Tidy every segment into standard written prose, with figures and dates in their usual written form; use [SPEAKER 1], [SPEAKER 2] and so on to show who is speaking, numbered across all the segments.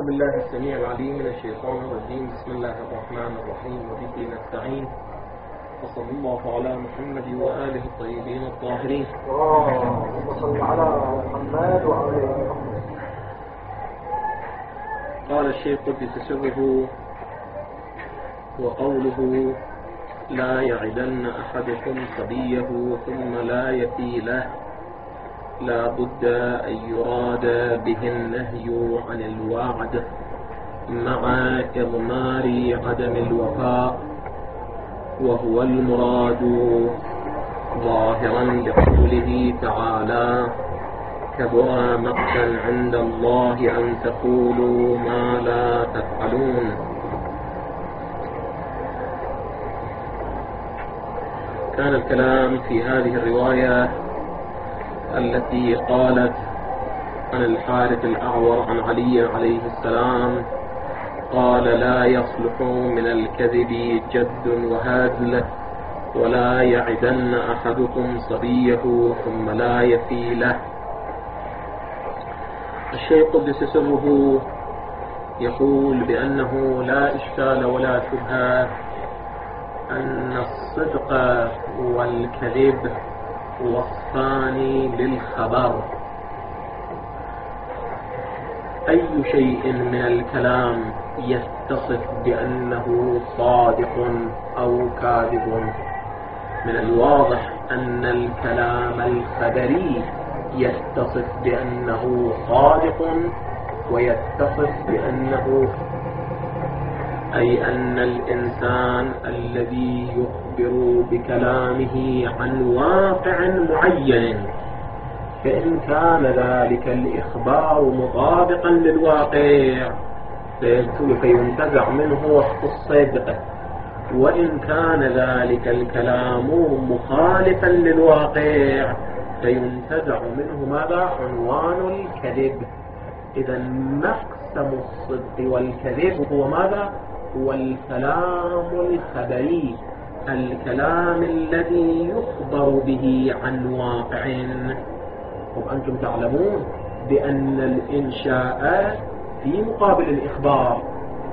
[SPEAKER 1] بالله السميع العليم من الشيطان الرجيم. بسم الله الرحمن الرحيم، وبه نستعين، وصلى الله على محمد وآله الطيبين الطاهرين.
[SPEAKER 2] اللهم صل على محمد وعلى محمد.
[SPEAKER 1] قال الشيخ قدس سره: وقوله لا يعدن أحدكم صبيه ثم لا يفي له، لا بد أن يراد به النهي عن الوعد مع إضمار عدم الوفاء، وهو المراد ظاهرا لقوله تعالى: كبر مقتا عند الله أن تقولوا ما لا تفعلون. كان الكلام في هذه الرواية التي قالت عن الحارث الأعور عن علي عليه السلام قال: لا يصلح من الكذب جد وهزل، ولا يعدن أحدكم صبيه ثم لا يفي له. الشيخ قدس سره يقول بأنه لا إشكال ولا شبهة أن الصدق والكذب وصفان للخبر. أي شيء من الكلام يتصف بأنه صادق أو كاذب، من الواضح أن الكلام الخبري يتصف بأنه صادق ويتصف بأنه، أي أن الإنسان الذي يخبر بكلامه عن واقع معين، فإن كان ذلك الإخبار مطابقا للواقع فينتزع منه وصف الصدق، وإن كان ذلك الكلام مخالفا للواقع فينتزع منه ماذا؟ عنوان الكذب. إذا مقسم الصدق والكذب هو ماذا؟ هو الكلام الخبري، الكلام الذي يخبر به عن واقع. وأنتم تعلمون بأن الإنشاء في مقابل الإخبار،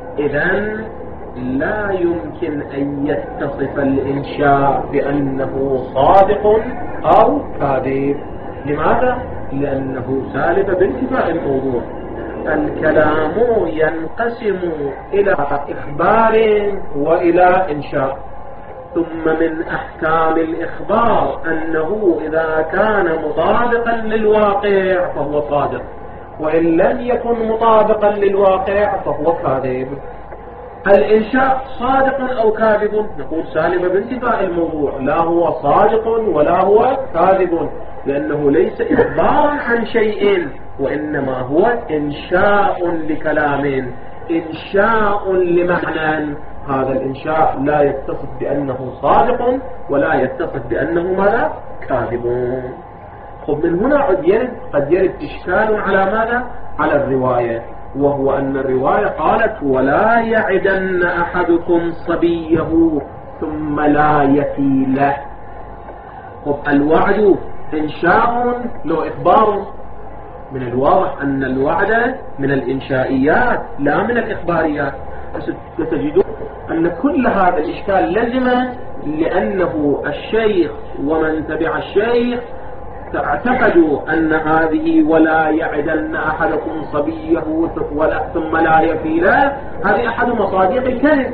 [SPEAKER 1] إذن لا يمكن أن يتصف الإنشاء بأنه صادق أو كاذب. لماذا؟ لأنه سالب بانتفاء الموضوع. الكلام ينقسم إلى إخبار وإلى إنشاء، ثم من أحكام الإخبار أنه إذا كان مطابقا للواقع فهو صادق، وإن لم يكن مطابقا للواقع فهو كاذب. الإنشاء صادق أو كاذب؟ نقول سالب بانتفاء الموضوع، لا هو صادق ولا هو كاذب، لأنه ليس إخبارا عن شيء، وإنما هو إنشاء لكلام، إنشاء لمعنى. هذا الإنشاء لا يتصف بأنه صادق ولا يتصف بأنه ماذا؟ كاذب. خب من هنا قد يرد إشكال على ماذا؟ على الرواية، وهو أن الرواية قالت: ولا يعدن أحدكم صبيه ثم لا يفي له. خب الوعد إنشاء لو إخبار، من الواضح أن الوعد من الإنشائيات لا من الإخباريات. ستجدون أن كل هذا الإشكال لزم، لأنه الشيخ ومن تبع الشيخ اعتقدوا أن هذه ولا يعدن أحدكم صبيه ثم لا يفي له هذه أحد مصادق الكذب،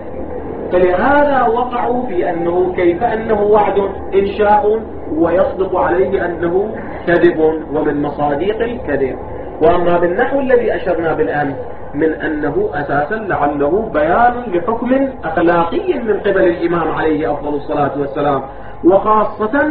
[SPEAKER 1] فلهذا وقعوا في أنه كيف أنه وعد إنشاء ويصدق عليه أنه كذب ومن مصادق الكذب. وأما بالنحو الذي أشرنا بالأمس من أنه أساسا لعله بيان لحكم أخلاقي من قبل الإمام عليه أفضل الصلاة والسلام، وخاصة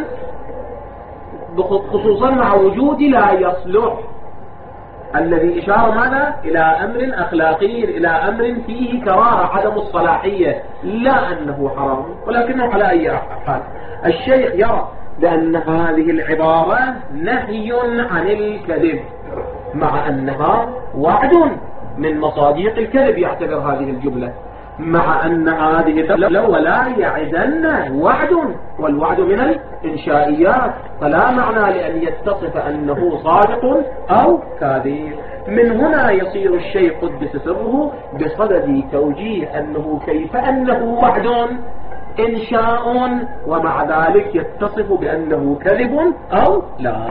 [SPEAKER 1] خصوصا مع وجود لا يصلح، الذي إشار ماذا؟ إلى أمر أخلاقي، إلى أمر فيه كراهة عدم الصلاحية، لا أنه حرام، ولكنه على أي حال. الشيخ يرى بأن هذه العبارة نهي عن الكذب، مع أنها وعد من مصادق الكذب، يعتبر هذه الجملة، مع أن هذه الجملة ولا يعدن وعد، والوعد من الإنشائيات، فلا معنى لأن يتصف أنه صادق أو كاذب. من هنا يصير الشيء قدس سره بصدد توجيه أنه كيف أنه وعد إنشاء ومع ذلك يتصف بأنه كذب أو لا.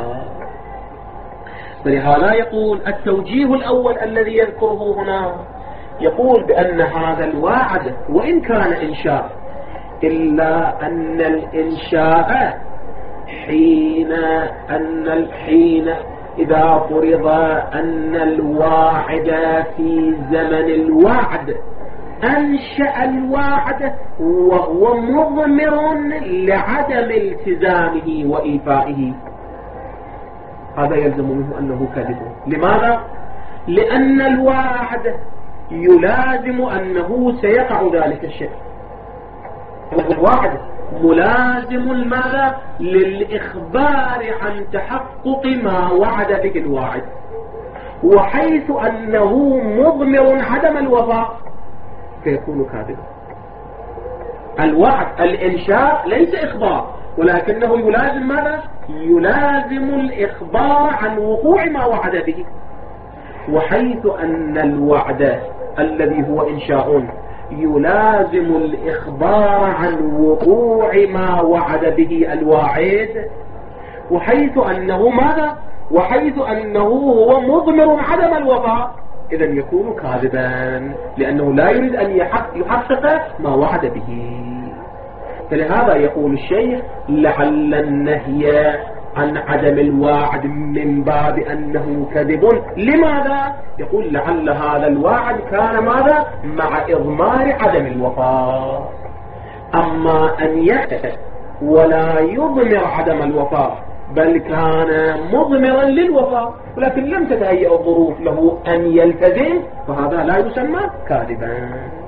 [SPEAKER 1] فلهذا يقول التوجيه الأول الذي يذكره هنا يقول بأن هذا الوعد وإن كان إنشاء إلا أن الإنشاء حين إذا فرض أن الواعد في زمن الوعد أنشأ الواعد وهو مضمر لعدم التزامه وإيفائه، هذا يلزم منه أنه كذب. لماذا؟ لأن الواعد يلازم أنه سيقع ذلك الشيء. الواعد ملازم ماذا؟ للإخبار عن تحقق ما وعد به الواعد، وحيث أنه مضمر عدم الوفاء فيكون كاذبا. الوعد الإنشاء ليس إخبار، ولكنه يلازم ماذا؟ يلازم الإخبار عن وقوع ما وعد به، وحيث أن الوعد الذي هو إنشاء يلازم الإخبار عن وقوع ما وعد به الواعد، وحيث أنه ماذا؟ وحيث أنه هو مضمر عدم الوفاء، إذا يكون كاذبا لأنه لا يريد أن يحقق ما وعد به. فلهذا يقول الشيخ لعل النهي عن عدم الواعد من باب أنه كذب. لماذا؟ يقول لعل هذا الواعد كان ماذا؟ مع إضمار عدم الوفاء. أما أن يأتي ولا يضمر عدم الوفاء بل كان مضمرا للوفاء ولكن لم تتهيأ الظروف له أن يلتزم، فهذا لا يسمى كاذبا.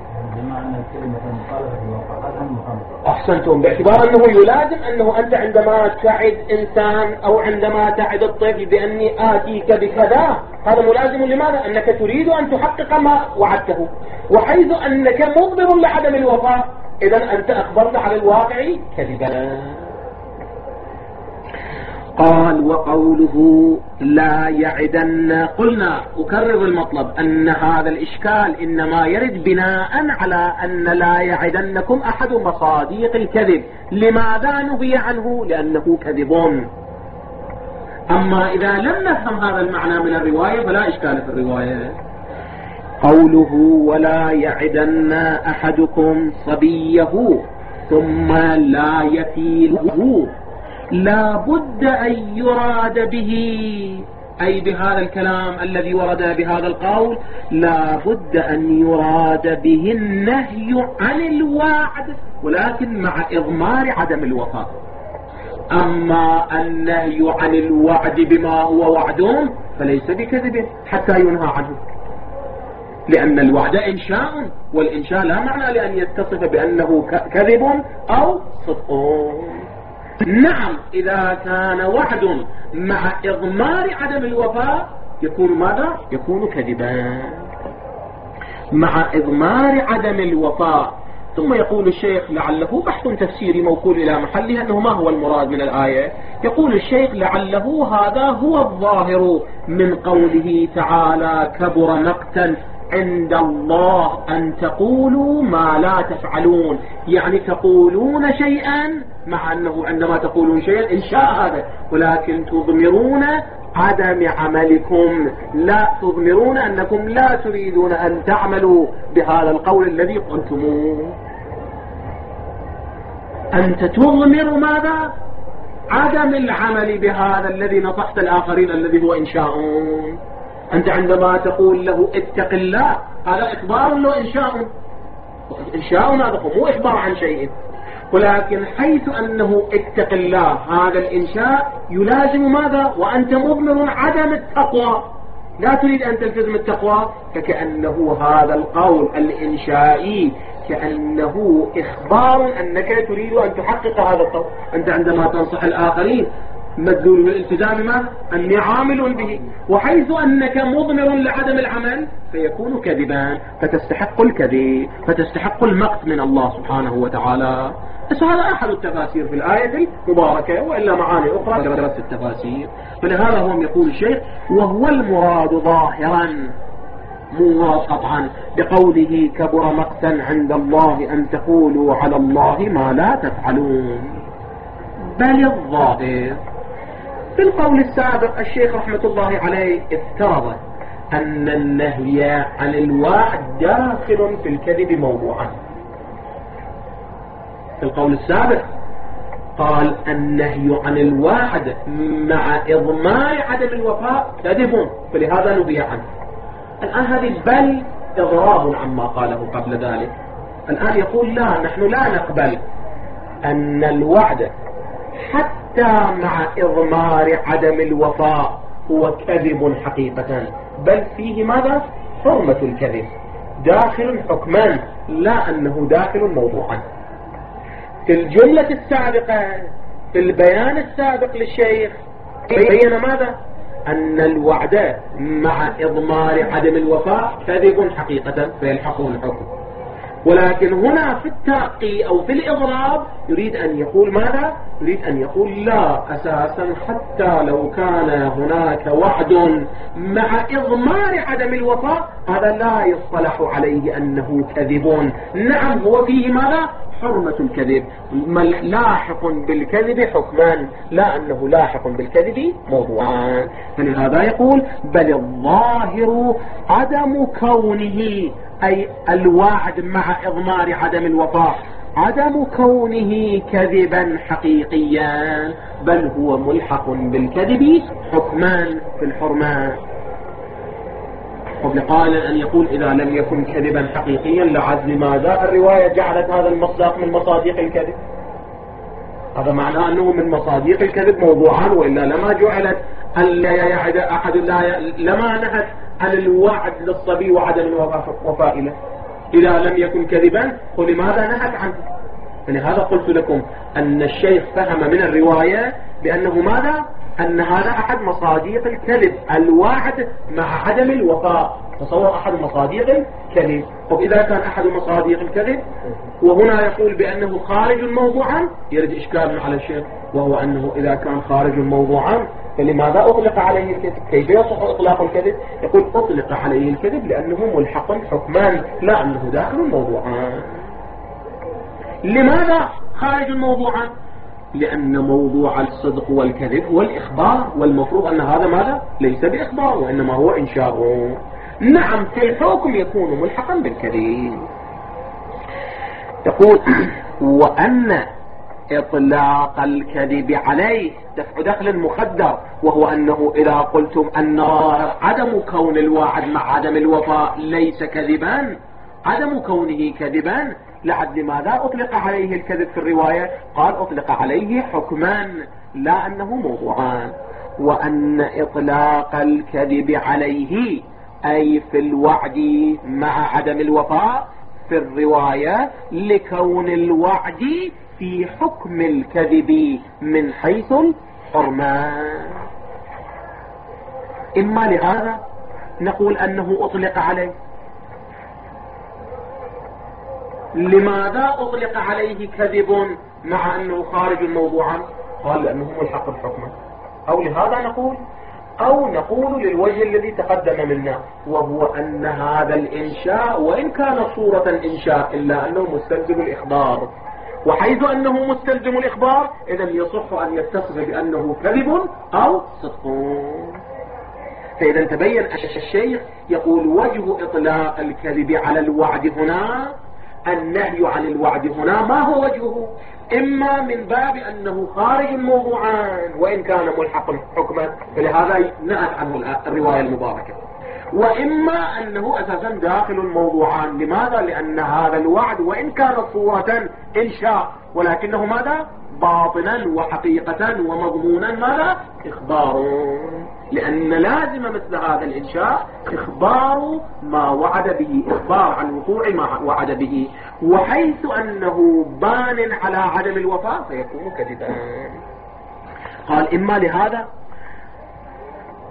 [SPEAKER 1] أحسنتم، باعتبار أنه يلازم أنه أنت عندما تعد إنسان أو عندما تعد الطفل بأني آتيك بكذا، هذا ملازم لماذا؟ أنك تريد أن تحقق ما وعدته، وحيث أنك مضمر لعدم الوفاء إذن أنت أخبرت على الواقع كذبا. قال وقوله لا يعدن، قلنا أكرر المطلب أن هذا الإشكال إنما يرد بناء على أن لا يعدنكم أحد مصاديق الكذب. لماذا نهي عنه؟ لأنه كذب. أما إذا لم نفهم هذا المعنى من الرواية فلا إشكال في الرواية. قوله ولا يعدن أحدكم صبيه ثم لا يكيله، لا بد أن يراد به، أي بهذا الكلام الذي ورد بهذا القول لا بد أن يراد به النهي عن الوعد ولكن مع إضمار عدم الوفاء. أما النهي عن الوعد بما هو وعد فليس بكذب حتى ينهى عنه، لأن الوعد إنشاء، والإنشاء لا معنى لأن يتصف بأنه كذب أو صدق. نعم إذا كان وعد مع إضمار عدم الوفاء يكون ماذا؟ يكون كذبا مع إضمار عدم الوفاء. ثم يقول الشيخ لعله بحث تفسيري موكول إلى محله أنه ما هو المراد من الآية. يقول الشيخ لعله هذا هو الظاهر من قوله تعالى كبر مقتا عند الله أن تقولوا ما لا تفعلون، يعني تقولون شيئا مع أنه عندما تقولون شيئا إنشاء هذا، ولكن تضمرون عدم عملكم، لا تضمرون أنكم لا تريدون أن تعملوا بهذا القول الذي قلتموه. أنت تضمر ماذا؟ عدم العمل بهذا الذي نصحت الآخرين الذي هو إنشاء. أنت عندما تقول له اتق الله هذا إخبار له إنشاء، إنشاء هذا مو إخبار عن شيء، ولكن حيث أنه اتق الله هذا الإنشاء يلازم ماذا؟ وأنت مضمر عدم التقوى، لا تريد أن تلتزم التقوى، فكأنه هذا القول الإنشائي كأنه إخبار أنك تريد أن تحقق هذا القول. أنت عندما تنصح الآخرين مدلول الالتزام ما أني عامل به، وحيث أنك مضمر لعدم العمل فيكون كذبا، فتستحق الكذب، فتستحق المقت من الله سبحانه وتعالى. بس هذا أحد التفاسير في الآية المباركة، وإلا معاني أخرى درست التفاسير. فلهذا هو يقول الشيخ وهو المراد ظاهرا، مو مراد قطعا، بقوله كبر مقتا عند الله أن تقولوا على الله ما لا تفعلون، بل الظاهر. في القول السابق الشيخ رحمة الله عليه افترض أن النهي عن الوعد داخل في الكذب موضوعا. في القول السابق قال النهي عن الوعد مع إضمار عدم الوفاء كذب، فلهذا نهي عنه. الآن هذه بل إضراب عما قاله قبل ذلك. الآن يقول لا، نحن لا نقبل أن الوعد حتى مع إضمار عدم الوفاء هو كذب حقيقة، بل فيه ماذا؟ حرمة الكذب، داخل حكما لا أنه داخل موضوعا. في الجملة السابقة في البيان السابق للشيخ بين ماذا؟ أن الوعد مع إضمار عدم الوفاء كذب حقيقة فيلحقه الحكم، ولكن هنا في الترقي أو في الإضراب يريد أن يقول ماذا؟ يريد أن يقول لا، أساسا حتى لو كان هناك وعد مع إضمار عدم الوفاء هذا لا يصطلح عليه أنه كذب. نعم هو فيه ماذا؟ حرمة الكذب، لاحق بالكذب حكمان لا أنه لاحق بالكذب موضوعان. فلهذا يقول بل الظاهر عدم كونه، أي الوعد مع إضمار عدم الوفاء، عدم كونه كذبا حقيقيا، بل هو ملحق بالكذب حكمان في الحرمان. قبل قال أن يقول إذا لم يكن كذبا حقيقيا لعد لماذا الرواية جعلت هذا المصداق من مصاديق الكذب؟ هذا معناه أنه من مصاديق الكذب موضوعا، وإلا لما جعلت أن لا يعد أحد لما نهت عن الوعد للصبي وعدم الوفاء له إذا لم يكن كذبا، ولماذا نهت عنه؟ فلهذا قلت لكم أن الشيخ فهم من الرواية بأنه ماذا؟ أن هذا أحد مصاديق الكذب، الوعد مع عدم الوفاء، تصور أحد مصاديق الكذب. وإذا كان أحد مصاديق الكذب وهنا يقول بأنه خارج موضوعا يرد إشكال على الشيخ، وهو أنه إذا كان خارج موضوعا فلماذا أطلق عليه الكذب؟ كيف يصح إطلاق الكذب؟ يقول أطلق عليه الكذب لأنه ملحق حكمان لا أنه داخل موضوعا. لماذا خارج موضوعا؟ لأن موضوع الصدق والكذب هو الإخبار، والمفروض أن هذا ماذا؟ ليس بإخبار وإنما هو إنشاء. نعم في الحكم يكون ملحقا بالكذب. يقول وأن إطلاق الكذب عليه دفع دخل مخدر، وهو أنه إذا قلتم أن عدم كون الواحد مع عدم الوفاء ليس كذبا، عدم كونه كذبا لعد لماذا أطلق عليه الكذب في الرواية؟ قال أطلق عليه حكمان لا أنه موضوعان. وأن إطلاق الكذب عليه أي في الوعد مع عدم الوفاء في الرواية لكون الوعد في حكم الكذب من حيث الحرمان. إما لهذا نقول أنه أطلق عليه. لماذا أطلق عليه كذب مع أنه خارج موضوعا؟ قال لأنه ملحق الحكم. أو لهذا نقول، أو نقول للوجه الذي تقدم منا، وهو أن هذا الإنشاء وإن كان صورة إنشاء إلا أنه مستلزم الإخبار، وحيث أنه مستلزم الإخبار إذن يصح أن يتصف بأنه كذب أو صدق. فإذا تبين الشيخ يقول وجه إطلاق الكذب على الوعد هنا، النهي عن الوعد هنا ما هو وجهه؟ إما من باب أنه خارج موضوعا وإن كان ملحق حكما، فلهذا نهت عنه الرواية المباركة، وإما أنه أساسا داخل موضوعان. لماذا؟ لأن هذا الوعد وإن كان صورة إنشاء ولكنه ماذا؟ باطنا وحقيقة ومضمونا ماذا؟ إخبار، لأن لازم مثل هذا الإنشاء إخبار ما وعد به، إخبار عن وقوع ما وعد به، وحيث أنه بان على عدم الوفاء فيكون كذبا. قال إما لهذا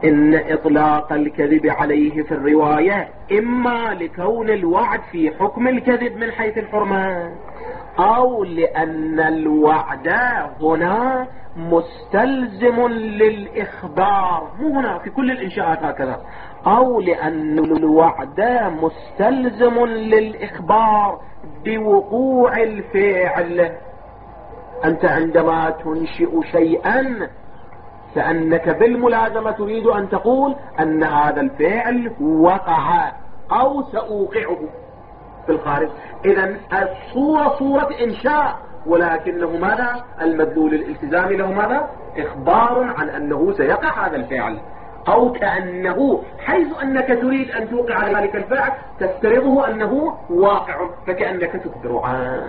[SPEAKER 1] إن إطلاق الكذب عليه في الرواية إما لكون الوعد في حكم الكذب من حيث الحرمة، أو لأن الوعد هنا مستلزم للإخبار، مو هنا في كل الإنشاءات هكذا، أو لأن الوعد مستلزم للإخبار بوقوع الفعل. أنت عندما تنشئ شيئا فأنك بالملازمة تريد أن تقول أن هذا الفعل وقع أو سأوقعه في الخارج. إذن الصورة صورة إنشاء، ولكنه ماذا؟ المدلول الالتزامي له ماذا؟ إخبار عن أنه سيقع هذا الفعل، أو كأنه حيث أنك تريد أن توقع ذلك الفعل تفترضه أنه واقع، فكأنك تخبر عنه.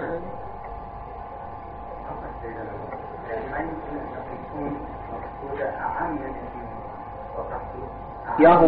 [SPEAKER 1] ياهو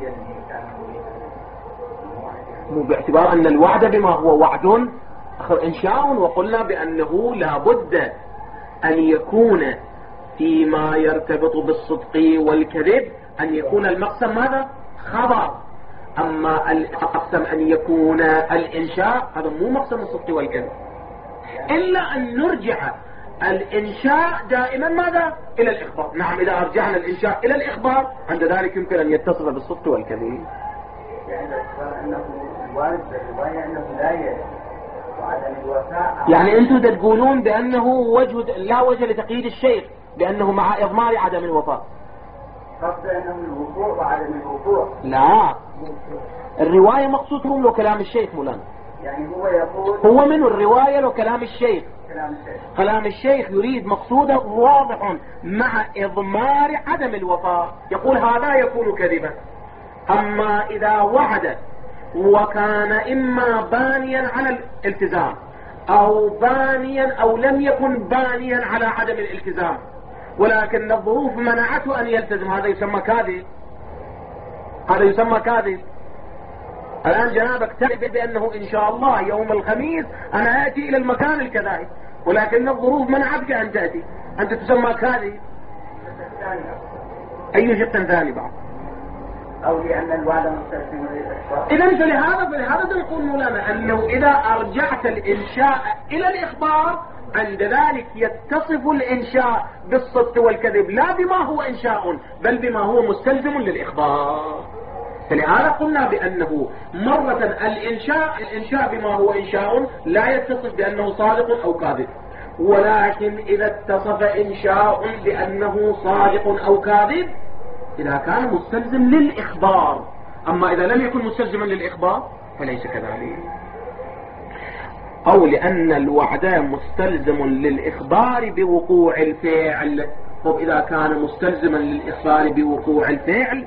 [SPEAKER 1] مو باعتبار أن الوعد بما هو وعد إنشاء، وقلنا بأنه لا بد أن يكون فيما يرتبط بالصدق والكذب أن يكون المقسم ماذا؟ خبر. أما المقسم أن يكون الإنشاء هذا مو مقسم الصدق والكذب، إلا أن نرجع الإنشاء دائما ماذا؟ إلى الإخبار. نعم، إذا أرجعنا الإنشاء إلى الإخبار عند ذلك يمكن أن يتصل بالصدق والكذب.
[SPEAKER 3] يعني باعتبار أنه الوارد بالرواية أنه لا يجب وعدم الوفاء،
[SPEAKER 1] يعني أنتم تقولون بأنه لا وجه لتقييد الشيخ بأنه مع إضمار عدم الوفاء.
[SPEAKER 3] قصد أنه الوقوع وعدم الوقوع.
[SPEAKER 1] لا، الرواية مقصودهم له كلام الشيخ مولانا.
[SPEAKER 3] يعني هو يقول
[SPEAKER 1] هو من الرواية له كلام الشيخ. كلام الشيخ يريد مقصوده واضح مع إضمار عدم الوفاء، يقول هذا يكون كذبا. أما إذا وعد وكان إما بانيا على الالتزام أو بانيا أو لم يكن بانيا على عدم الالتزام، ولكن الظروف منعته أن يلتزم، هذا يسمى كاذب. هذا يسمى كاذب. الآن جنابك تعرف بأنه إن شاء الله يوم الخميس أنا آتي إلى المكان الكذائي، ولكن الظروف منعتك أن تأتي، أنت تسمى كاذب. أي شق ثاني بعد؟
[SPEAKER 3] أو لأن الوعد مستلزم للإخبار.
[SPEAKER 1] إذن فلهذا نقول مولانا أنه إذا أرجعت الإنشاء إلى الإخبار عند ذلك يتصف الإنشاء بالصدق والكذب، لا بما هو إنشاء بل بما هو مستلزم للإخبار. فلهذا قلنا بأنه مرة الإنشاء بما هو إنشاء لا يتصف بأنه صادق أو كاذب، ولكن إذا اتصف إنشاء بأنه صادق أو كاذب إذا كان مستلزم للإخبار. أما إذا لم يكن مستلزما للإخبار فليس كذلك. أو لأن الوعد مستلزم للإخبار بوقوع الفعل. طب إذا كان مستلزما للإخبار بوقوع الفعل،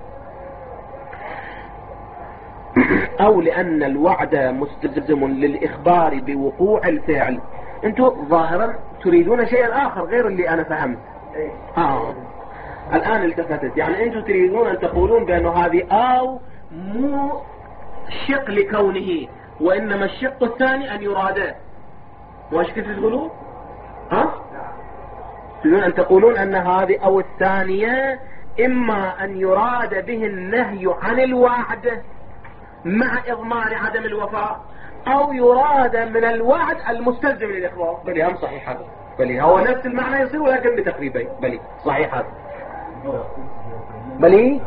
[SPEAKER 1] أو لأن الوعد مستلزم للإخبار بوقوع الفعل، أنتم ظاهرا تريدون شيئا آخر غير اللي أنا فهمت. الآن التفتت، يعني أنتم تريدون أن تقولون بأنه هذه أو مو شق لكونه، وإنما الشق الثاني أن يراده. واش كنت تقولون؟ تريدون أن تقولون أن هذه أو الثانية إما أن يراد به النهي عن الوعد مع إضمار عدم الوفاء، أو يراد من الوعد المستلزم للإخبار. بلي هم صحيح هذا، بلي هو نفس المعنى يصير ولكن بتقريبين. بلي صحيح هذا، بلي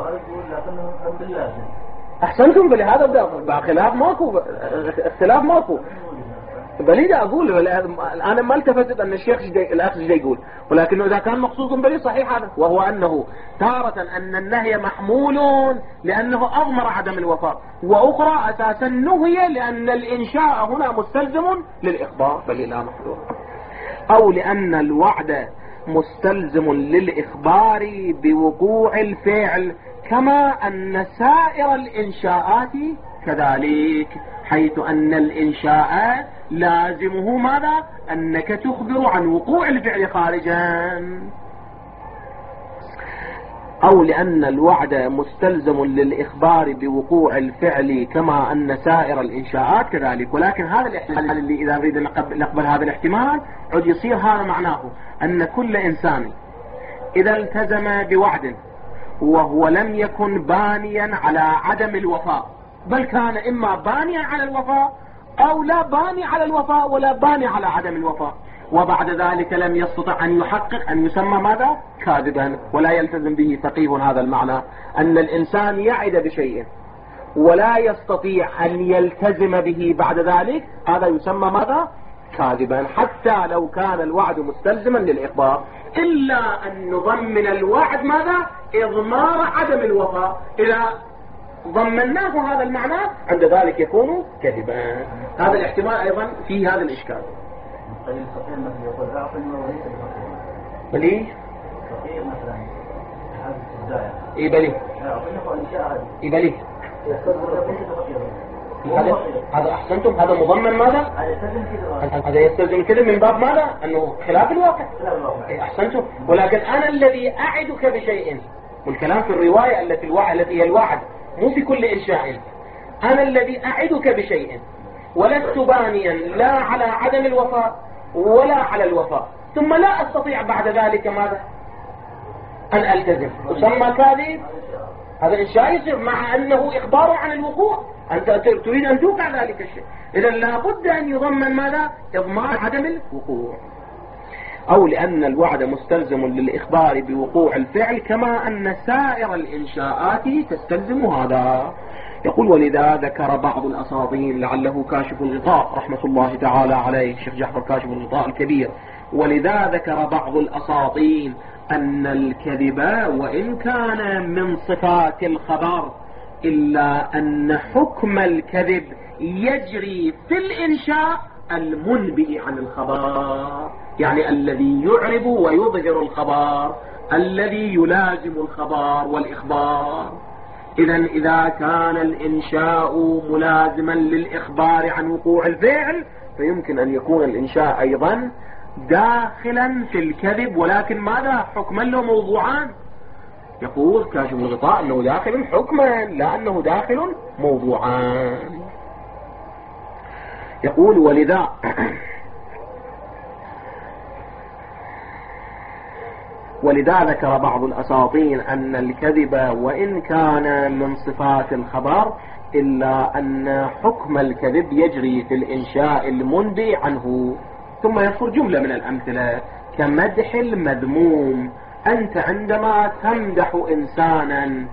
[SPEAKER 1] أحسنتم. بلي هذا خلاف ماكو، اختلاف ماكو. بلي دا أقول أنا ما التفتت أن الشيخ الأخ جاي يقول، ولكنه إذا كان مقصود بلي صحيح هذا، وهو أنه تارة أن النهي محمول لأنه أضمر عدم الوفاء، وأخرى أساسا نهي لأن الإنشاء هنا مستلزم للإخبار. بلي لا محذور. أو لأن الوعد مستلزم للإخبار بوقوع الفعل كما أن سائر الإنشاءات كذلك، حيث أن الإنشاء لازمه ماذا؟ أنك تخبر عن وقوع الفعل خارجا. أو لأن الوعد مستلزم للإخبار بوقوع الفعل كما أن سائر الإنشاءات كذلك. ولكن هذا الاحتمال اللي إذا نريد نقبل هذا الاحتمال عد يصير هذا معناه أن كل إنسان إذا التزم بوعد وهو لم يكن بانيا على عدم الوفاء، بل كان إما بانيا على الوفاء أو لا باني على الوفاء ولا باني على عدم الوفاء، وبعد ذلك لم يستطع أن يحقق أن يسمى ماذا؟ كاذبا. ولا يلتزم به فقيه هذا المعنى، أن الإنسان يعد بشيء ولا يستطيع أن يلتزم به بعد ذلك، هذا يسمى ماذا؟ كاذبا، حتى لو كان الوعد مستلزما للإخبار، إلا أن نضمن الوعد ماذا؟ إضمار عدم الوفاء. إذا ضمناه هذا المعنى عند ذلك يكون كذبا. هذا الاحتمال أيضا في هذا الإشكال.
[SPEAKER 3] الفقير مثلا يقول أعطني وليس الفقير.
[SPEAKER 1] بلي؟
[SPEAKER 3] فقير مثلا هذا الزايا.
[SPEAKER 1] إيه بلي؟
[SPEAKER 3] أعطني وإنشاء هذه.
[SPEAKER 1] إيه بلي؟ هذا أحسنتم، هذا مضمن ماذا؟ هذا يستلزم كذب من باب ماذا؟ أنه خلاف الواقع. أحسنتم، ولكن أنا الذي أعدك بشيء، والكلام في الرواية التي هي الوعد، مو في كل إنشاء. أنا الذي أعدك بشيء ولست بانيا لا على عدم الوفاء ولا على الوفاء، ثم لا أستطيع بعد ذلك ماذا؟ أن ألتزم، أسمى كاذب. هذا إنشاء يصير مع أنه إخبار عن الوقوع، أنت تريد أن توقع ذلك الشيء، إذا لابد أن يضمن ماذا؟ إضمار عدم الوقوع. أو لأن الوعد مستلزم للإخبار بوقوع الفعل، كما أن سائر الإنشاءات تستلزم هذا. يقول: ولذا ذكر بعض الأساطين، لعله كاشف الغطاء رحمة الله تعالى عليه الشيخ جعفر كاشف الغطاء الكبير، ولذا ذكر بعض الأساطين أن الكذب وإن كان من صفات الخبر، إلا أن حكم الكذب يجري في الإنشاء المنبئ عن الخبر، يعني الذي يعرب ويظهر الخبر، الذي يلازم الخبر والإخبار. إذا كان الإنشاء ملازما للإخبار عن وقوع الفعل، فيمكن أن يكون الإنشاء أيضا داخلا في الكذب، ولكن ماذا؟ حكما له موضوعان. يقول كاشف الغطاء أنه داخل حكما، لا أنه داخل موضوعان. يقول: ولذا ذكر بعض الأساطين أن الكذب وإن كان من صفات الخبر، إلا أن حكم الكذب يجري في الإنشاء المنبئ عنه. ثم يذكر جملة من الأمثلة كمدح المذموم. أنت عندما تمدح إنسانا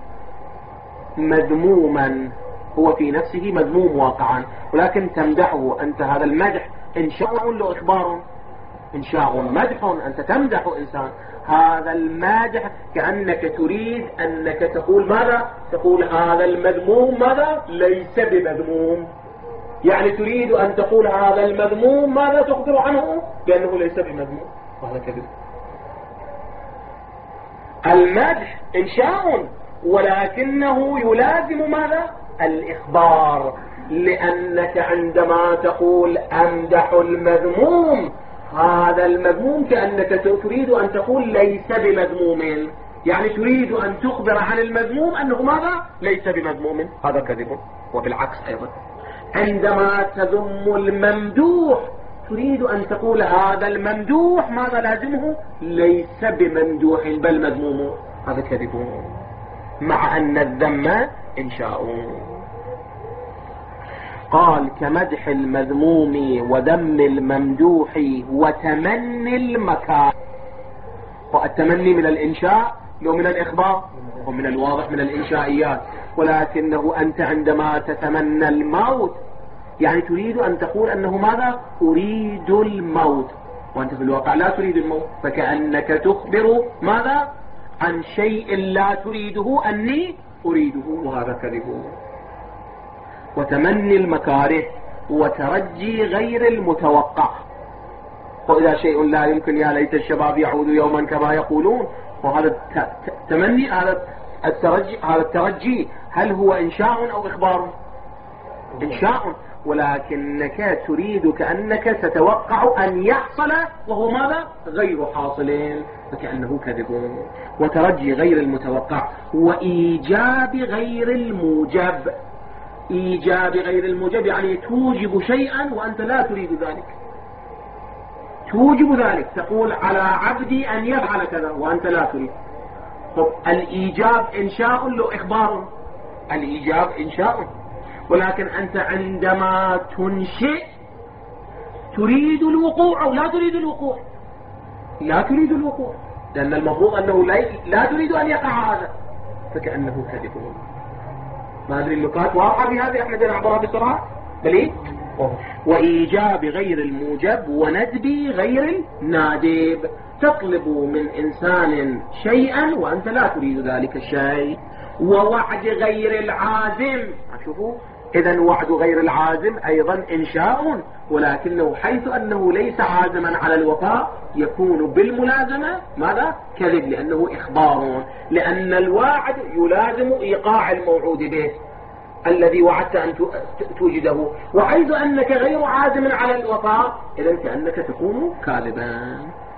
[SPEAKER 1] مذموما، هو في نفسه مذموم واقعا، ولكن تمدحه أنت، هذا المدح إنشاء ولا إخبار؟ إنشاء، مدح، أنت تمدح إنسان، هذا المادح كأنك تريد أنك تقول ماذا؟ تقول هذا المذموم ماذا؟ ليس بمذموم. يعني تريد أن تقول هذا المذموم ماذا؟ تخبر عنه بأنه ليس بمذموم، وهذا كذب. المدح إنشاء، ولكنه يلازم ماذا؟ الإخبار، لأنك عندما تقول أمدح المذموم، هذا المذموم كأنك تريد أن تقول ليس بمذموم، يعني تريد أن تخبر عن المذموم أنه ماذا؟ ليس بمذموم، هذا كذب. وبالعكس أيضا عندما تذم الممدوح، تريد أن تقول هذا الممدوح ماذا لازمه؟ ليس بممدوح بل مذموم، هذا كذب، مع أن الذم إنشاء. قال: كمدح المذموم وذم الممدوح وتمني المكان. والتمني من الإنشاء لو من الإخبار، ومن الواضح من الإنشائيات، ولكنه أنت عندما تتمنى الموت، يعني تريد أن تقول أنه ماذا؟ أريد الموت، وأنت في الواقع لا تريد الموت، فكأنك تخبر ماذا؟ عن شيء لا تريده أني أريده، وهذا كذب. وتمني المكاره وترجي غير المتوقع، وإذا شيء لا يمكن يا ليت الشباب يعود يوما كما يقولون، وهذا التمني، هذا الترجي هل هو إنشاء أو إخبار؟ إنشاء، ولكنك تريد كأنك تتوقع أن يحصل وهو ماذا؟ غير حاصل، فكأنه كذب. وترجي غير المتوقع وإيجاب غير الموجب. إيجاب غير الموجب يعني توجب شيئا وأنت لا تريد ذلك، توجب ذلك، تقول على عبدي أن يفعل كذا وأنت لا تريد، الإيجاب إنشاء لو إخبار، الإيجاب إنشاء، ولكن أنت عندما تنشئ تريد الوقوع أو لا تريد الوقوع؟ لا تريد الوقوع، لأن المفروض أنه لا تريد أن يقع هذا، فكأنه كذب. ما أدري النقاط واضحة بهذه، احنا نعبرها بسرعة بلي. وإيجاب غير الموجب وندب غير النادب. تطلب من إنسان شيئا وأنت لا تريد ذلك الشيء. ووعد غير العازم، شوفوا، إذن وعد غير العازم أيضا إنشاء، ولكنه حيث أنه ليس عازما على الوفاء يكون بالملازمة ماذا؟ كذب، لأنه إخبار، لأن الواعد يلازم إيقاع الموعود به الذي وعدت أن توجده، وحيث أنك غير عازم على الوفاء إذن كأنك تكون كاذبا.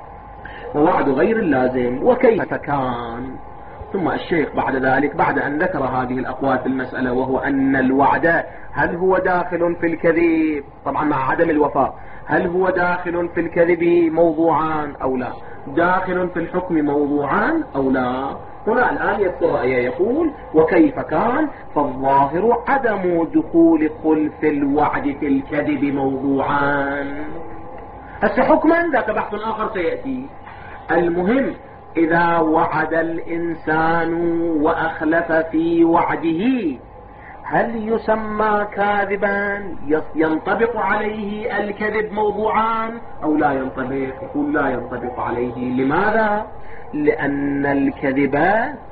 [SPEAKER 1] ووعد غير اللازم وكيف كان. ثم الشيخ بعد ذلك بعد أن ذكر هذه الأقوال في المسألة، وهو أن الوعد هل هو داخل في الكذب، طبعا مع عدم الوفاء، هل هو داخل في الكذب موضوعان أو لا، داخل في الحكم موضوعان أو لا. هنا الآن يذكر رأيه يقول وكيف كان، فالظاهر عدم دخول خلف الوعد في الكذب موضوعان. هسه حكما ذاك بحث آخر سيأتي. المهم إذا وعد الإنسان وأخلف في وعده هل يسمى كاذبا؟ ينطبق عليه الكذب موضوعان أو لا ينطبق؟ يقول لا ينطبق عليه. لماذا؟ لأن الكذب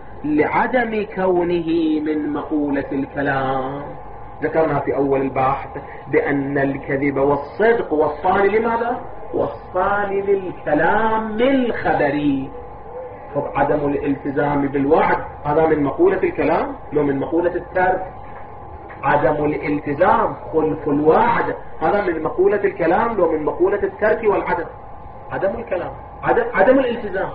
[SPEAKER 1] لعدم كونه من مقولة الكلام. ذكرنا في أول البحث بأن الكذب والصدق وصفان لماذا؟ وصفان للكلام الخبري. عدم الالتزام بالوعد هذا من مقولة الكلام لو من مقولة الترك؟ عدم الالتزام خلف الوعد هذا من مقولة الكلام لو من مقولة الترك والعدم؟ عدم الكلام، عدم الالتزام.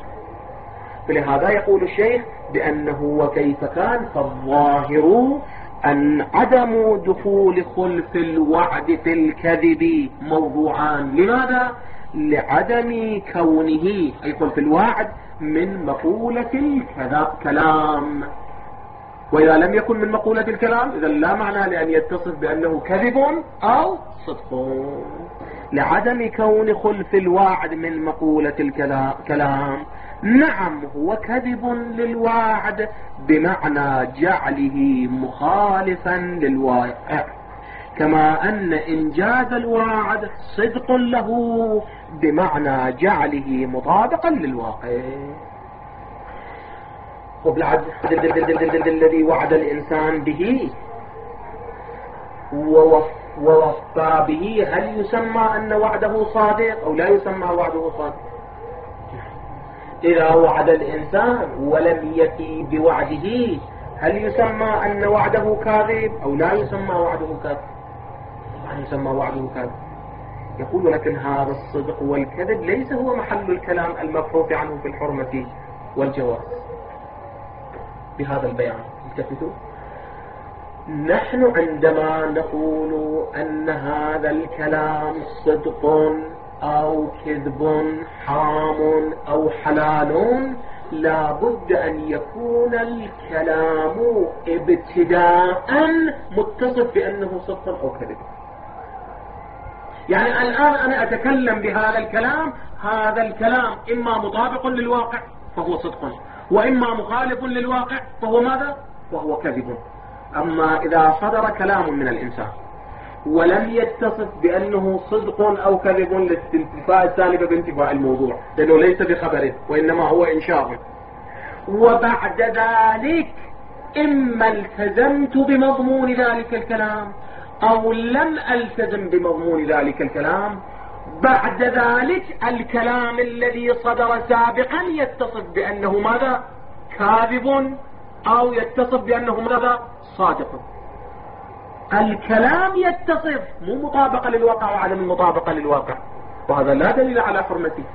[SPEAKER 1] فلهذا يقول الشيخ بأنه وكيف كان، فالظاهر أن عدم دخول خلف الوعد في الكذب موضوعان. لماذا؟ لعدم كونه أي خلف الوعد من مقولة الكلام. وإذا لم يكن من مقولة الكلام إذا لا معنى لأن يتصف بأنه كذب أو صدق. لعدم كون خلف الوعد من مقولة الكلام. نعم هو كذب للوعد بمعنى جعله مخالفا للواقع، كما أن إنجاز الوعد صدق له بمعنى جعله مطابقا للواقع. الذي وعد الإنسان به ووفى به هل يسمى أن وعده صادق أو لا يسمى وعده صادق؟ إذا وعد الإنسان ولم يفي بوعده هل يسمى أن وعده كاذب أو لا يسمى وعده كاذب؟ طبعا يسمى وعده كاذب. يقول لكن هذا الصدق والكذب ليس هو محل الكلام المبحوث عنه في الحرمة والجواز. بهذا البيان التفتوا، نحن عندما نقول أن هذا الكلام صدق أو كذب، حرام أو حلال، لا بد أن يكون الكلام ابتداء متصف بأنه صدق أو كذب. يعني الآن أنا أتكلم بهذا الكلام، هذا الكلام إما مطابق للواقع فهو صدق، وإما مخالف للواقع فهو ماذا؟ وهو كذب. أما إذا صدر كلام من الإنسان ولم يتصف بأنه صدق أو كذب للاستنفاء السالبة بانتفاء الموضوع، لأنه ليس بخبره وإنما هو إنشاء، وبعد ذلك إما التزمت بمضمون ذلك الكلام أو لم ألتزم بمضمون ذلك الكلام، بعد ذلك الكلام الذي صدر سابقا يتصف بأنه ماذا؟ كاذب أو يتصف بأنه ماذا؟ صادق. الكلام يتصف، مو مطابقة للواقع وعدم المطابقة للواقع، وهذا لا دليل على حرمته.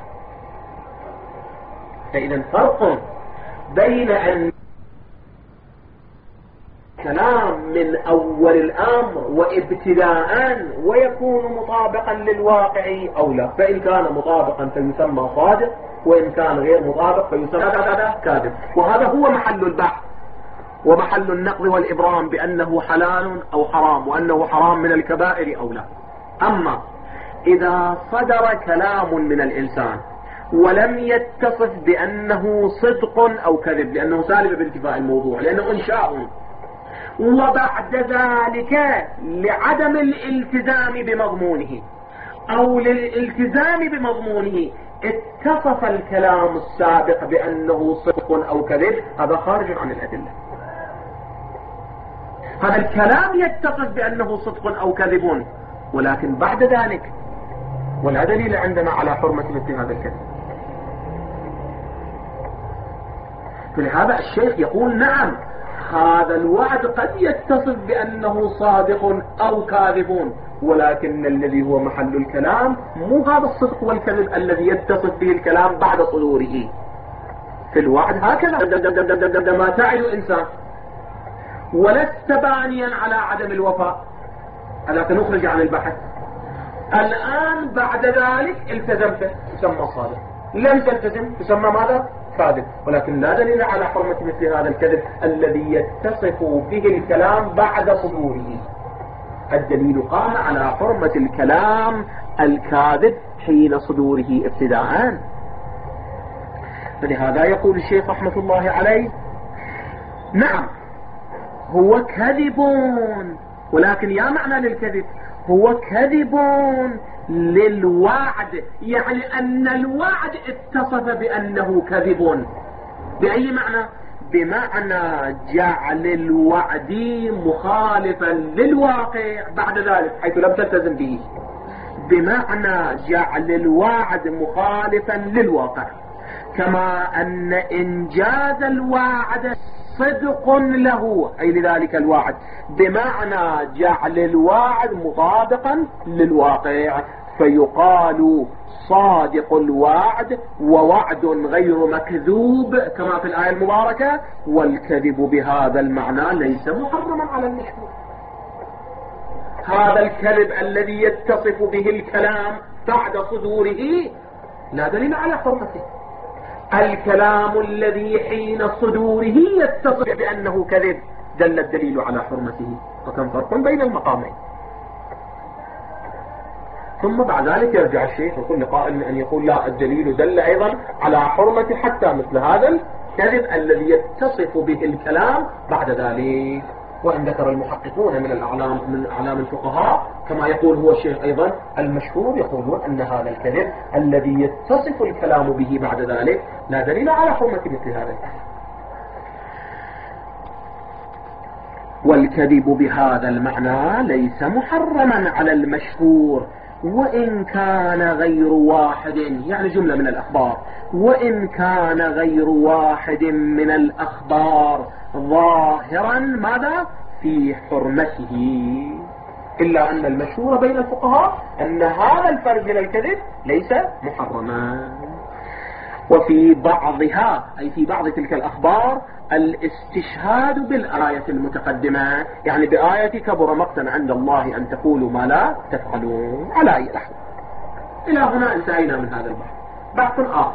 [SPEAKER 1] فإذا فرق بين أن كلام من أول الأمر وابتداء ويكون مطابقا للواقع أو لا. فإن كان مطابقا فيسمى صادق، وإن كان غير مطابق فيسمى كاذب. وهذا هو محل البحث ومحل النقض والإبرام بأنه حلال أو حرام، وأنه حرام من الكبائر أو لا. أما إذا صدر كلام من الإنسان ولم يتصف بأنه صدق أو كذب، لأنه سالب بانتفاء الموضوع، لأنه إنشاء، وبعد ذلك لعدم الالتزام بمضمونه أو للالتزام بمضمونه اتصف الكلام السابق بأنه صدق أو كذب، هذا خارج عن الأدلة. هذا الكلام يتصف بأنه صدق أو كذب، ولكن بعد ذلك ولا دليل عندنا على حرمة مثل هذا الكذب. فلهذا الشيخ يقول نعم، هذا الوعد قد يتصف بأنه صادق أو كاذب، ولكن الذي هو محل الكلام مو هذا الصدق والكذب الذي يتصف به الكلام بعد صدوره. في الوعد هكذا عندما تعد إنسان ولست بانيا على عدم الوفاء، هذا نخرج عن البحث. الآن بعد ذلك التزمت تسمى صادق، لم تلتزم تسمى ماذا؟ كاذب. ولكن لا دليل على حرمة مثل هذا الكذب الذي يتصف به الكلام بعد صدوره. الدليل قام على حرمة الكلام الكاذب حين صدوره ابتداء. فلهذا يقول الشيخ رحمة الله عليه نعم هو كذب، ولكن يا معنى للكذب هو كذب للوعد، يعني أن الوعد اتصف بأنه كذب. بأي معنى؟ بمعنى جعل الوعد مخالفا للواقع بعد ذلك حيث لم تلتزم به، بمعنى جعل الوعد مخالفا للواقع، كما أن إنجاز الوعد صدق له أي لذلك الوعد، بمعنى جعل الوعد مطابقا للواقع، فيقال صادق الوعد ووعد غير مكذوب كما في الآية المباركة، والكذب بهذا المعنى ليس محرما على المشهور. هذا الكذب الذي يتصف به الكلام بعد صدوره لا دليل على حرمته. الكلام الذي حين صدوره يتصف بأنه كذب دل الدليل على حرمته. وكم فرق بين المقامين. ثم بعد ذلك يرجع الشيخ وكل قائل أن يقول لا، الدليل دل أيضا على حرمة حتى مثل هذا الكذب الذي يتصف به الكلام بعد ذلك. وإن ذكر المحققون من أعلام الفقهاء كما يقول هو الشيخ أيضا المشهور، يقولون أن هذا الكذب الذي يتصف الكلام به بعد ذلك لا دليل على حرمة مثل هذا الكذب. والكذب بهذا المعنى ليس محرما على المشهور وإن كان غير واحد، يعني جملة من الأخبار، وإن كان غير واحد من الأخبار ظاهرا ماذا؟ في حرمته، إلا أن المشهور بين الفقهاء أن هذا الفرد من الكذب ليس محرما. وفي بعضها أي في بعض تلك الأخبار الاستشهاد بالآية المتقدمة، يعني بآية كبر مقتا عند الله أن تقولوا ما لا تفعلون على أي لحظة. إلى هنا انتهينا من هذا البحث. بحث آخر.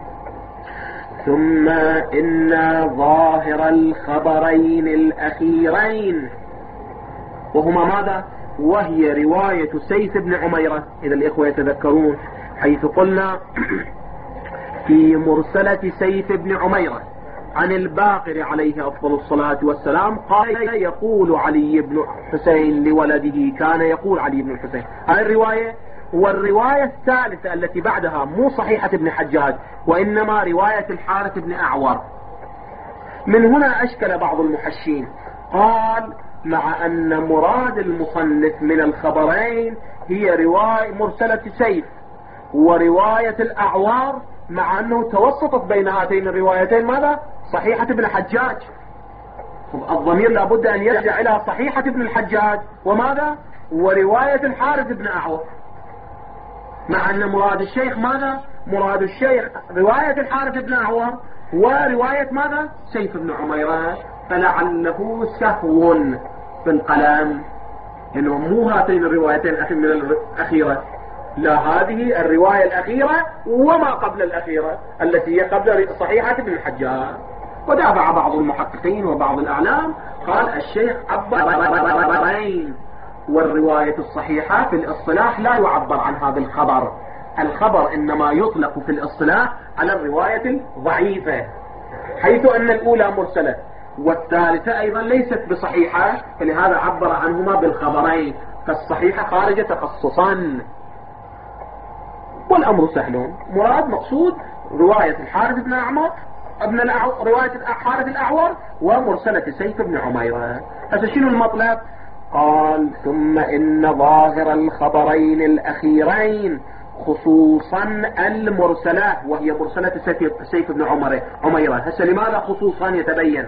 [SPEAKER 1] ثم إن ظاهر الخبرين الأخيرين وهما ماذا؟ وهي رواية سيف بن عميرة إذا الإخوة يتذكرون، حيث قلنا في مرسلة سيف بن عميرة عن الباقر عليه أفضل الصلاة والسلام قال يقول علي بن حسين لولده، كان يقول علي بن الحسين. هذه الرواية. والرواية الثالثة التي بعدها مو صحيحة ابن حجاج وإنما رواية الحارث بن أعور. من هنا أشكل بعض المحشين، قال مع أن مراد المصنف من الخبرين هي رواية مرسلة سيف ورواية الأعوار، مع أنه توسطت بين هاتين الروايتين ماذا؟ صحيحة ابن حجاج. الضمير لابد أن يرجع إلى صحيحة ابن الحجاج وماذا؟ ورواية الحارث بن أعور، مع أن مراد الشيخ ماذا؟ مراد الشيخ رواية الحارث بن أعور ورواية ماذا؟ سيف بن عميرة. فلعله سهو في القلم، إنه مو هاتين الروايتين من الأخيرة، لا هذه الرواية الأخيرة وما قبل الأخيرة التي هي قبل صحيحة ابن الحجاج. ودافع بعض المحققين وبعض الأعلام، قال الشيخ عبرين، والرواية الصحيحة في الاصطلاح لا يعبر عن هذا الخبر، الخبر إنما يطلق في الاصطلاح على الرواية الضعيفة، حيث أن الأولى مرسلة والثالثة أيضا ليست بصحيحة، فلهذا عبر عنهما بالخبرين، فالصحيحة خارجة تخصصا. والأمر سهل، مراد مقصود رواية الحارث بن أعمر رواية حارث الأعور ومرسلة سيف بن عميرة. هذا شنو المطلب؟ قال ثم إن ظاهر الخبرين الأخيرين خصوصا المرسلة، وهي مرسلة سيف بن عميرة. هسه لماذا خصوصا يتبين؟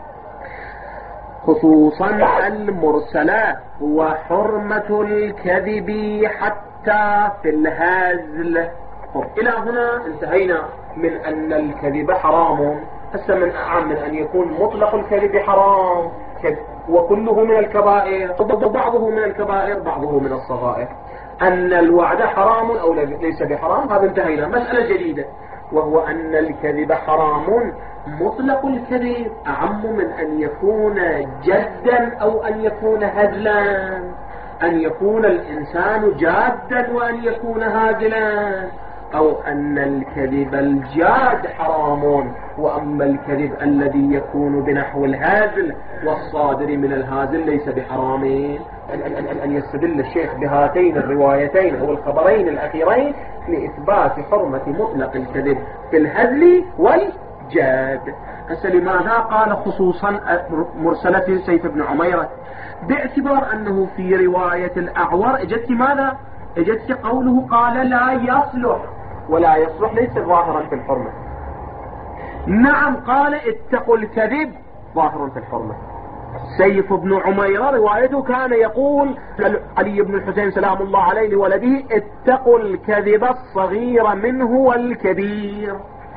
[SPEAKER 1] خصوصا المرسلة هو حرمة الكذب حتى في الهزل. إلى هنا انتهينا من أن الكذب حرام. هسه من أعم من أن يكون مطلق الكذب حرام وكله من الكبائر، بعضه من الكبائر بعضه من الصغائر. أن الوعد حرام أو ليس بحرام، هذا انتهينا. مسألة جديدة، وهو أن الكذب حرام مطلق الكذب أعم من أن يكون جدا أو أن يكون هزلا، أن يكون الإنسان جادا وأن يكون هازلا، أو أن الكذب الجاد حرام، وأما الكذب الذي يكون بنحو الهازل والصادر من الهازل ليس بحرام. أن يستدل الشيخ بهاتين الروايتين أو الخبرين الأخيرين لإثبات حرمة مطلق الكذب في الهزل والجاد. هسه لماذا قال خصوصا مرسلة سيف بن عميرة؟ باعتبار أنه في رواية الأعور اجت ماذا؟ اجت قوله قال لا يصلح، ولا يصلح ليس ظاهرا في الحرمة. نعم قال اتقوا الكذب ظاهر في الحرمة. سيف بن عميرة روايته كان يقول علي بن الحسين سلام الله عليه لولده اتقوا الكذب الصغير منه والكبير،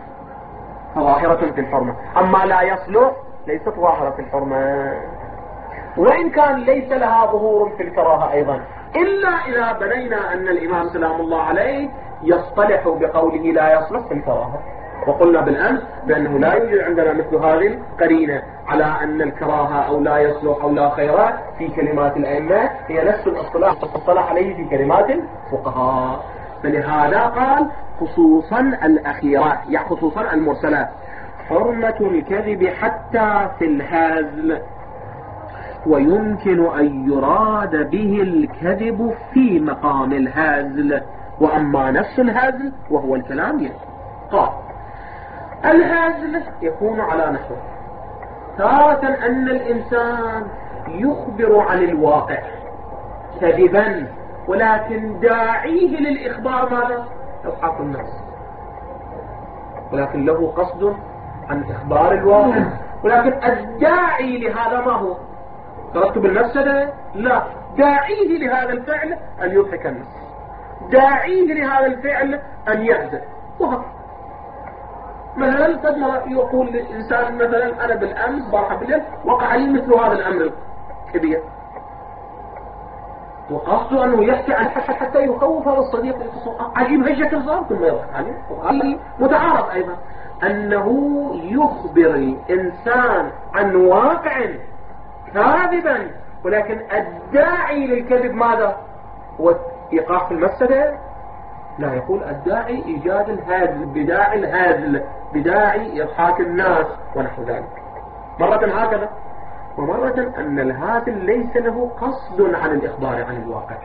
[SPEAKER 1] ظاهرة في الحرمة. أما لا يصلح ليست ظاهرة في الحرمة، وإن كان ليس لها ظهور في الكراهة أيضا، إلا إذا بنينا أن الإمام سلام الله عليه يصطلح بقوله لا يصلح في الكراهة. وقلنا بالأمس بأنه لا يوجد عندنا مثل هذه القرينة على أن الكراهة أو لا يصلح أو لا خيرات في كلمات الأئمة هي نفس الاصطلاح عليه في كلمات الفقهاء. فلهذا قال خصوصا الأخيرة، يعني خصوصا المرسلات، حرمة الكذب حتى في الهزل، ويمكن أن يراد به الكذب في مقام الهزل، وأما نفس الهزل وهو الكلام قال الهزل يكون على نحو تارة أن الإنسان يخبر عن الواقع كذبا، ولكن داعيه للإخبار ماذا؟ يضحك الناس، ولكن له قصد عن إخبار الواقع، ولكن الداعي لهذا ما هو؟ ترتب المفسدة؟ لا، داعيه لهذا الفعل أن يضحك الناس، داعيه لهذا الفعل أن يحزن. وهكذا مثلا قد ما يقول للإنسان مثلا أنا بالأمس بارحة بالليل وقع لي مثل هذا الأمر الكبير، وقصده أنه يحكي عن حتى يخوف هذا الصديق، عجيب هالشكل صار ثم يضحك عليه. وهذا متعارض أيضا أنه يخبر الإنسان عن واقع كاذبا، ولكن الداعي للكذب ماذا؟ هو إيقاع في المفسدة. لا، يقول الداعي إيجاد الهازل، بداعي الهازل، بداعي إضحاك الناس ونحو ذلك. مرة هكذا، ومرة أن الهازل ليس له قصد عن الإخبار عن الواقع،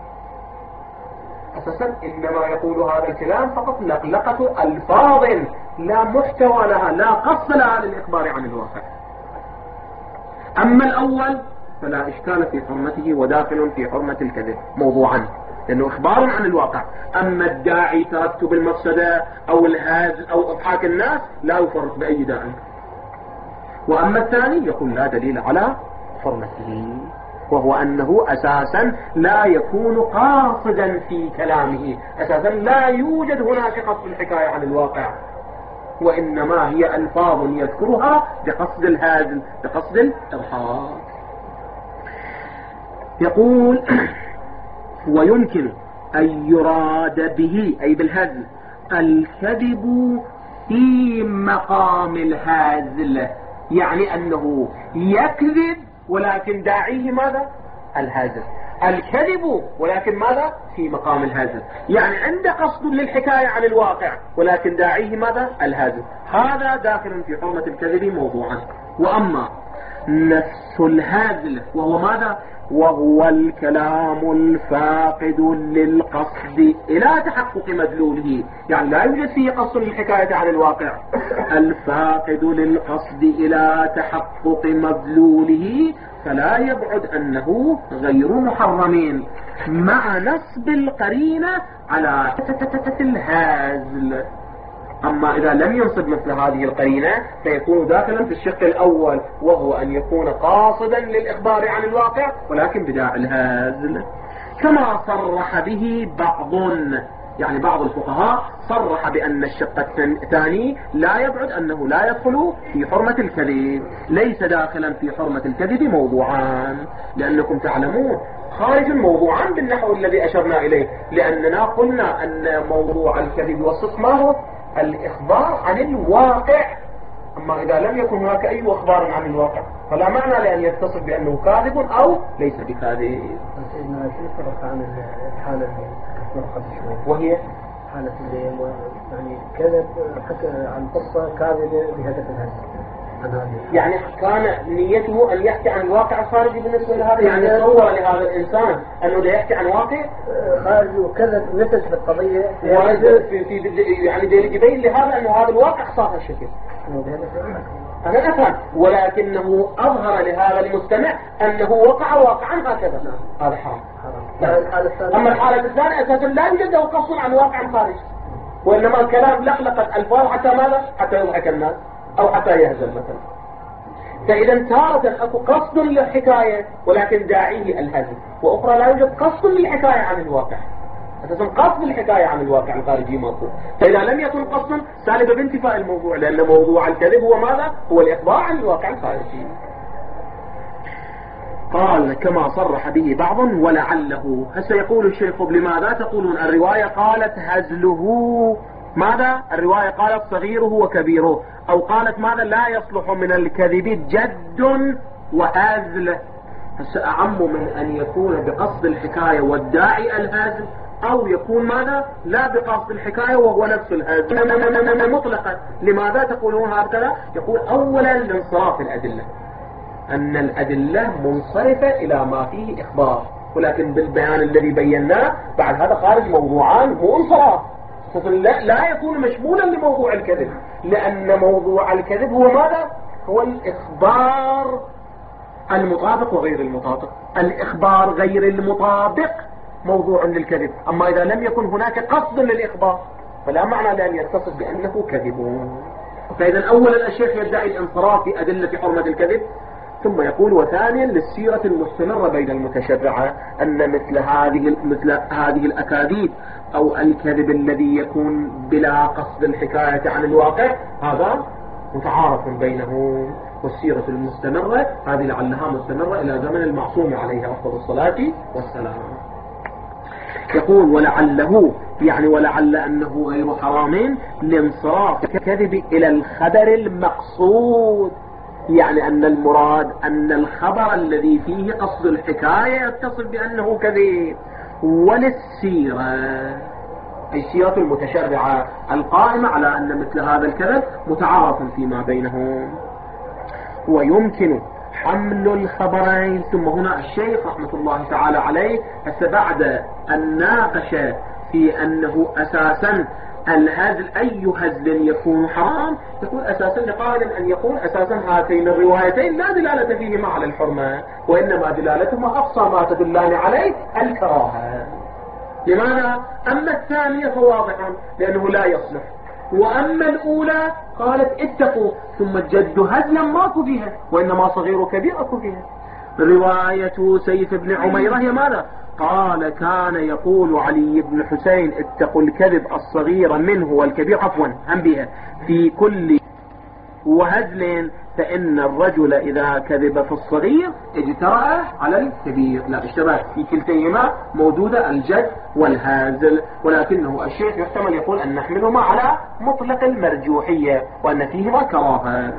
[SPEAKER 1] أساسا إنما يقول هذا الكلام فقط لقلقة ألفاظ لا محتوى لها، لا قصد لها للإخبار عن الواقع. أما الأول فلا إشكال في حرمته وداخل في حرمة الكذب موضوعا، لأنه إخبار عن الواقع. أما الداعي ترتب المفسدة أو الهازل أو إضحاك الناس لا يفرق بأي داعي. وأما الثاني يقول لا دليل على حرمته، وهو أنه أساسا لا يكون قاصدا في كلامه، أساسا لا يوجد هناك قصد الحكاية عن الواقع، وإنما هي ألفاظ يذكرها بقصد الهزل، بقصد الإضحاك. يقول ويمكن أن يراد به أي بالهزل الكذب في مقام الهزل، يعني أنه يكذب ولكن داعيه ماذا؟ الهزل. الكذب ولكن ماذا؟ في مقام الهزل، يعني عنده قصد للحكاية عن الواقع ولكن داعيه ماذا؟ الهزل. هذا داخل في حرمة الكذب موضوعا. وأما نفس الهزل وهو ماذا؟ وهو الكلام الفاقد للقصد إلى تحقق مدلوله، يعني لا يوجد فيه قصد للحكاية عن الواقع، الفاقد للقصد إلى تحقق مدلوله، فلا يبعد أنه غير محرمين مع نصب القرينة على الهزل. أما إذا لم ينصب مثل هذه القرينة فيكون داخلا في الشق الأول، وهو أن يكون قاصدا للإخبار عن الواقع ولكن بداعي الهزل، كما صرح به بعض، يعني بعض الفقهاء صرح بأن الشق الثاني لا يبعد أنه لا يدخل في حرمة الكذب، ليس داخلا في حرمة الكذب موضوعان، لأنكم تعلمون خارج موضوعان بالنحو الذي أشرنا إليه، لأننا قلنا أن موضوع الكذب والصدق ما هو؟ الإخبار عن الواقع. أما إذا لم يكن هناك أي إخبار عن الواقع فلا معنى لأن يتصف بأنه كاذب أو ليس بكاذب.
[SPEAKER 2] سيدنا في فرق عن الحالة اللي ذكرناها قبل شوي،
[SPEAKER 1] وهي
[SPEAKER 2] حالة اللي يعني كذب حكى عن قصة كاذبة بهدف الهزل.
[SPEAKER 1] يعني كان نيته أن يحكي عن الواقع الخارجي بالنسبة لهذا، يعني تصور لهذا الإنسان أنه لا يحكي عن واقع
[SPEAKER 2] خارجي وكذب نفس في القضية
[SPEAKER 1] يعني يبين لهذا أنه هذا الواقع صار هالشكل. أنا أفهم، ولكنه أظهر لهذا المستمع أنه وقع واقعا هكذا، هذا حرام. أما الحالة الثانية أساسا لا يوجد له قصد عن واقع خارجي، وإنما الكلام لقلقت ألفاظ حتى ماذا؟ حتى يضحك الناس أو حتى يهزل مثلا. فإذا تارة أكو قصد للحكاية ولكن داعيه الهزل، وأخرى لا يوجد قصد للحكاية عن الواقع، أساسا قصد الحكاية عن الواقع الخارجي ماكو. فإذا لم يكن قصد سالب بانتفاء الموضوع، لأن موضوع الكذب هو ماذا؟ هو الإخبار عن الواقع الخارجي. قال كما صرح به بعض ولعله. هسه يقول الشيخ لماذا تقولون الرواية قالت هزله؟ ماذا؟ الرواية قالت صغيره وكبيره، أو قالت ماذا؟ لا يصلح من الكذب جد وهزل. هسه أعم من أن يكون بقصد الحكاية والداعي الهزل، أو يكون ماذا؟ لا بقصد الحكاية وهو نفس الهزل مطلقا. لماذا تقولون هكذا؟ يقول أولا لانصراف الأدلة، أن الأدلة منصرفة إلى ما فيه إخبار، ولكن بالبيان الذي بيناه بعد هذا خارج موضوعان مو انصراف، لا يكون مشمولا لموضوع الكذب، لأن موضوع الكذب هو ماذا؟ هو الإخبار المطابق وغير المطابق. الإخبار غير المطابق موضوع للكذب، أما إذا لم يكن هناك قصد للإخبار فلا معنى لأن يتصف بأنه كذب. فإذا أولا الشيخ يدعي الانصراف في أدلة حرمة الكذب، ثم يقول وثانيا للسيرة المستمرة بين المتشرعة أن مثل هذه الأكاذيب أو الكذب الذي يكون بلا قصد الحكاية عن الواقع هذا متعارف بينه، والسيرة المستمرة هذه لعلها مستمرة إلى زمن المعصوم عليه أفضل الصلاة والسلام. يقول ولعله، يعني ولعل أنه غير حرام لانصراف الكذب إلى الخبر المقصود، يعني أن المراد أن الخبر الذي فيه قصد الحكاية يتصل بأنه كذب. وللسيرة أي السيرة المتشرعة القائمة على أن مثل هذا الكذب متعارف فيما بينهم. ويمكن حمل الخبرين. ثم هنا الشيخ رحمة الله تعالى عليه بعد أن ناقش في أنه أساسا الهزل أي هزل يكون حرام، يقول أساسا لقائل أن يقول أساسا هاتين الروايتين لا دلالة فيهما على الحرمة، وإنما دلالتهما أقصى ما تدلان عليه الكراهة. لماذا؟ أما الثانية فواضحا لأنه لا يصلح، وأما الأولى قالت اتقوا ثم الجد هزلا ماكو فيها، وإنما صغير كبير أكو فيها. رواية سيف بن عميرة هي ماذا؟ قال كان يقول علي بن الحسين اتقوا الكذب الصغير منه والكبير عفوا هم بها في كل وهزل فإن الرجل إذا كذب في الصغير اجترأ على الكبير. لا اشتباه في كلتيهما موجودة الجد والهازل، ولكنه الشيخ يحتمل يقول أن نحملهما على مطلق المرجوحية وأن فيهما كراهة.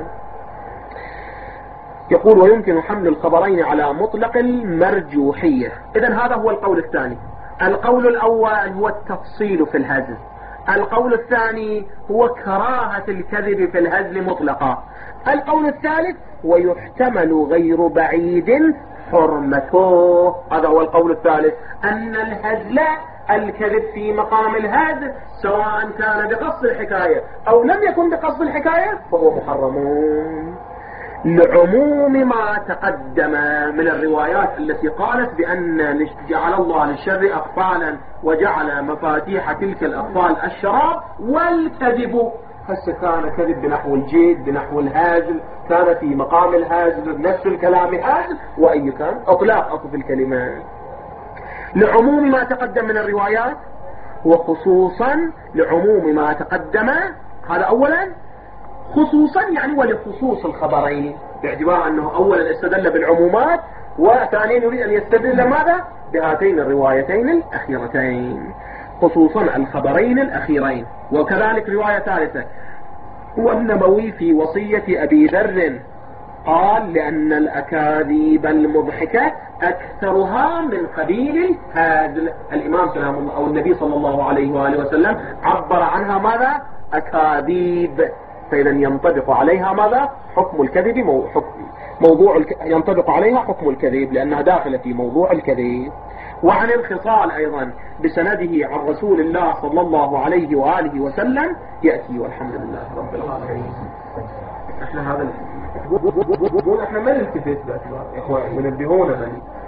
[SPEAKER 1] يقول ويمكن حمل الخبرين على مطلق المرجوحية. إذن هذا هو القول الثاني. القول الأول هو التفصيل في الهزل، القول الثاني هو كراهة الكذب في الهزل مطلقا. القول الثالث ويحتمل غير بعيد حرمته. هذا هو القول الثالث، أن الهزل الكذب في مقام الهزل سواء كان بقصد الحكاية أو لم يكن بقصد الحكاية فهو محرم، لعموم ما تقدم من الروايات التي قالت بأن جعل الله للشر أقفالا وجعل مفاتيح تلك الأقفال الشراب والكذب. هسه كان كذب بنحو الجد بنحو الهازل، كان في مقام الهازل نفس الكلام هازل، وأي كان أطلاق أطف الكلمات لعموم ما تقدم من الروايات، وخصوصا لعموم ما تقدم. هذا أولا خصوصا يعني ولخصوص الخبرين، باعتبار أنه أولا استدل بالعمومات وثانيا يريد أن يستدل ماذا بهاتين الروايتين الأخيرتين، خصوصا الخبرين الأخيرين. وكذلك رواية ثالثة هو النبوي في وصية أبي ذر قال لأن الأكاذيب المضحكة أكثرها من قبيل الهازل. الإمام سلام الله أو النبي صلى الله عليه وآله وسلم عبر عنها ماذا أكاذيب، فإذا ينطبق عليها ماذا حكم الكذب ينطبق عليها حكم الكذب لأنها داخلة في موضوع الكذب. وعن الخصال أيضا بسنده عن رسول الله صلى الله عليه وآله وسلم يأتي والحمد لله رب العالمين. احنا هذا احنا ما نلتفت يا اخوان، ينبهونا